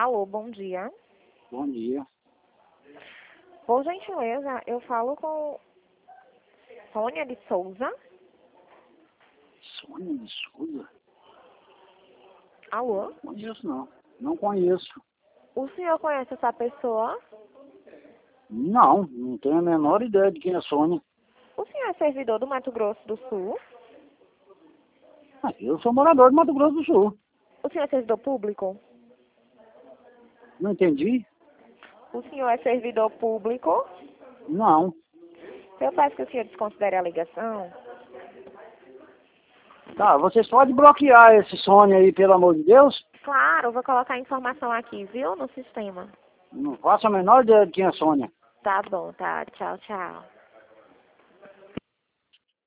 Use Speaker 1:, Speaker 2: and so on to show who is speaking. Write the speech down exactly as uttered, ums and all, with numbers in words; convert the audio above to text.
Speaker 1: Alô, bom dia.
Speaker 2: Bom dia.
Speaker 1: Por gentileza, eu falo com Sônia de Souza.
Speaker 2: Sônia de Souza?
Speaker 1: Alô?
Speaker 2: Não conheço, não. Não conheço.
Speaker 1: O senhor conhece essa pessoa?
Speaker 2: Não, não tenho a menor ideia de quem é Sônia.
Speaker 1: O senhor é servidor do Mato Grosso do Sul?
Speaker 2: Ah, eu sou morador de Mato Grosso do Sul.
Speaker 1: O senhor é servidor público?
Speaker 2: Não entendi?
Speaker 1: O senhor é servidor público?
Speaker 2: Não.
Speaker 1: Eu peço que o senhor desconsidere a ligação.
Speaker 2: Tá, vocês podem bloquear esse Sônia aí, pelo amor de Deus?
Speaker 1: Claro, eu vou colocar a informação aqui, viu, no sistema.
Speaker 2: Não faço a menor ideia de quem é Sônia.
Speaker 1: Tá bom, tá. Tchau, tchau.